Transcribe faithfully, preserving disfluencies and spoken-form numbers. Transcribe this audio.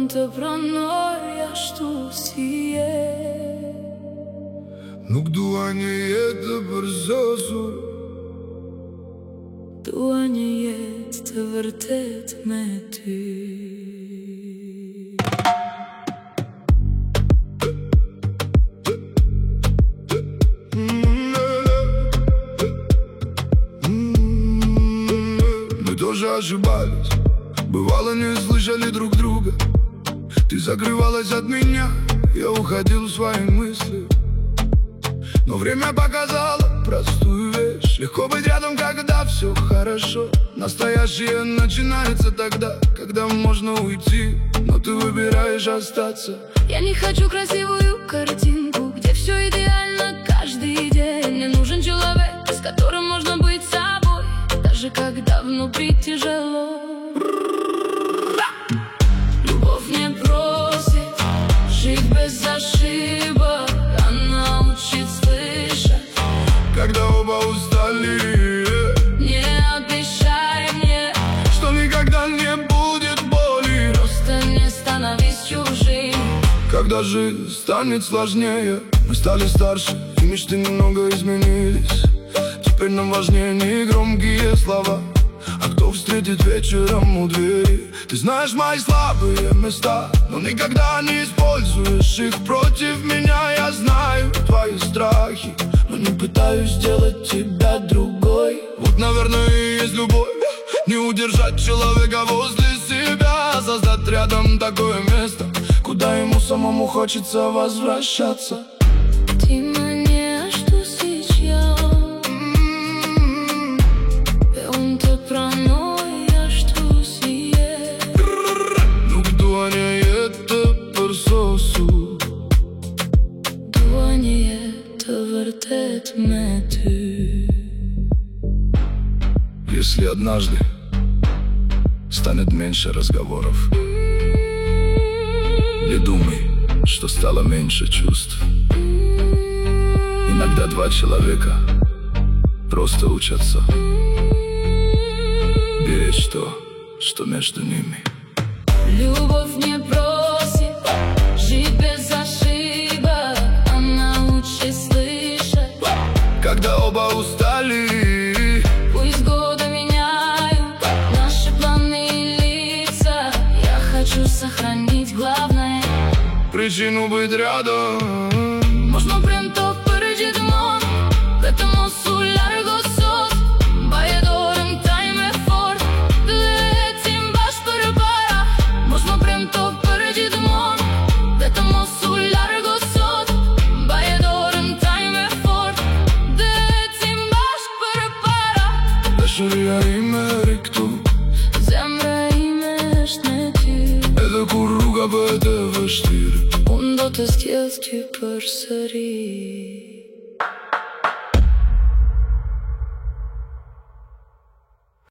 unë të pranoj ashtu si je. Nuk dua një jetë të përzosur, dua një jetë të vërtet me ty. Мы тоже ошибались, бывало не слышали друг друга. Ты закрывалась от меня, я уходил в свои мысли. Но время показало простую вещь: легко быть рядом, когда все хорошо. Настоящее начинается тогда, когда можно уйти, но ты выбираешь остаться. Я не хочу красивую картинку, где все идеально каждый день. Мне нужен человек, с которым можно быть собой, даже когда внутри тяжело. Любовь не просит жить без ошибок, она учит слышать, когда оба устали. Не обещай мне, что никогда не будет боли. просто не становись чужим. Когда жизнь станет сложнее, мы стали старше, и мечты немного изменились. Теперь нам важнее не громкие слова, а кто встретит вечером у двери. Ты знаешь мои слабые места, но никогда не используешь их против меня. Я знаю твои страхи, но не пытаюсь сделать тебя другой. Вот, наверное, и есть любовь: не удержать человека возле себя, создать рядом такое место, куда ему самому хочется возвращаться. Ты мне что сейчас? Pe unë të pranoj ashtu si je. Nuk dua një jetë të përsosur, Dua një jetë të vërtet me ty. Если однажды станет меньше разговоров, не думай, что стало меньше чувств. Иногда два человека просто учатся беречь то, что между ними. Любовь не просит жить без ошибок, она учит слышать, Когда оба устали. пусть годы меняют наши планы и лица. Я хочу сохранить главное, Причину быть рядом. Možno prem të përgjit mon, vetëm mos u largo sot. Baje dorën taj me fort, dhe ecim bashkë përpara. Možno prem të përgjit mon, vetëm mos u largo sot. Baje dorën taj me fort, dhe ecim bashkë përpara. Dashuria ime ri këtu, Zemra ime është me ty, edhe kur rruga bëhet e vështirë. unë do të s'kjedh ty përsëri.